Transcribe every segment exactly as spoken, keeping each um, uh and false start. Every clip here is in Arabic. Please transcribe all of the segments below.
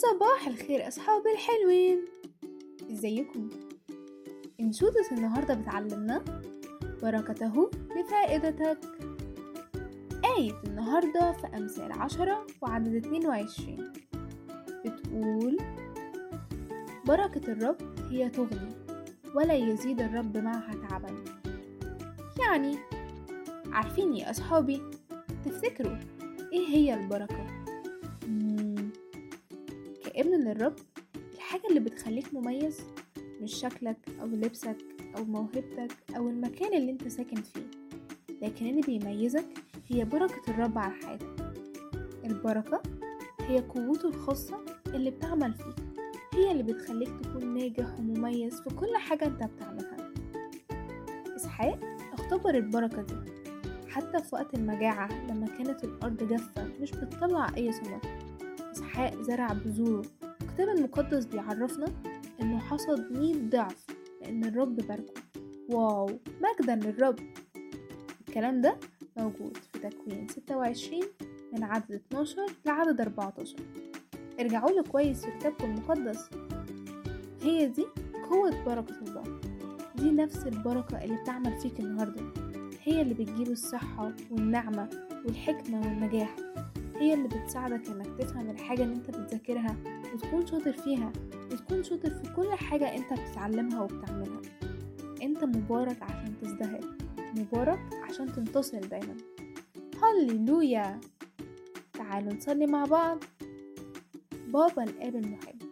صباح الخير أصحابي الحلوين، ازيكم؟ انشودة النهاردة بتعلمنا بركته لفائدتك. آية النهاردة في أمثال عشرة وعدد اتنين وعشرين بتقول: بركة الرب هي تغني ولا يزيد الرب معها تعبا. يعني عارفين يا أصحابي، تفتكروا ايه هي البركة؟ مم. كابن للرب، الحاجة اللي بتخليك مميز مش شكلك أو لبسك أو موهبتك أو المكان اللي انت ساكن فيه، لكن اللي بيميزك هي بركة الرب على حياتك. البركة هي قوته الخاصة اللي بتعمل فيك، هي اللي بتخليك تكون ناجح ومميز في كل حاجة انت بتعملها. إسحاق اختبر البركة دي حتى في وقت المجاعة، لما كانت الأرض جافة مش بتطلع أي ثمر. إسحاق زرع بذوره. الكتاب المقدس بيعرفنا إنه حصد مية ضعف لأن الرب باركه. واو، مجدا للرب! الكلام ده موجود في تكوين ستة وعشرين من عدد اتناشر لعدد أربعتاشر. ارجعوا له كويس في كتابكم المقدس. هي دي قوة بركة الله، دي نفس البركة اللي بتعمل فيك النهاردة، هي اللي بتجيب الصحة والنعمة والحكمة والنجاح، هي اللي بتساعدك انك تفهم الحاجة اللي انت بتذاكرها وتكون شاطر فيها، وتكون شاطر في كل حاجة انت بتتعلمها وبتعملها. انت مبارك عشان تزدهر، مبارك عشان تنتصر دايما. هاليلويا! تعالوا نصلي مع بعض. بابا الآب المحب،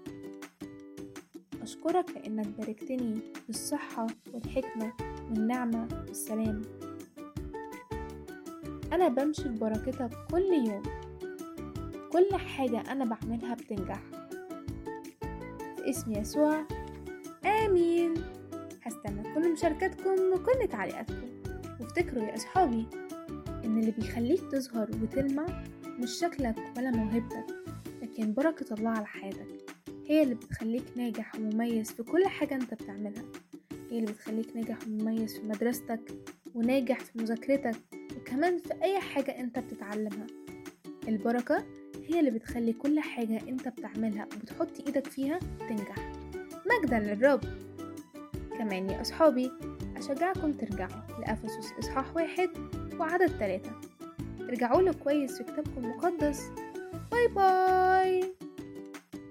أشكرك لأنك باركتني بالصحة والحكمة والنعمة والسلام. أنا بمشي ببركتك كل يوم، كل حاجة أنا بعملها بتنجح في اسم يسوع، آمين. هستنى كل مشاركاتكم وكل تعليقاتكم، وافتكروا يا أصحابي إن اللي بيخليك تظهر وتلمع مش شكلك ولا موهبتك، لكن بركة الله على حياتك، هي اللي بتخليك ناجح ومميز في كل حاجة انت بتعملها، هي اللي بتخليك ناجح ومميز في مدرستك وناجح في مذاكرتك وكمان في أي حاجة انت بتتعلمها. البركة هي اللي بتخلي كل حاجة انت بتعملها وبتحط ايدك فيها تنجح. مجدا للرب! كمان يا أصحابي، أشجعكم ترجعوا لأفسس إصحاح واحد وعدد ثلاثة. ارجعوا له كويس في كتابكم المقدس. باي باي.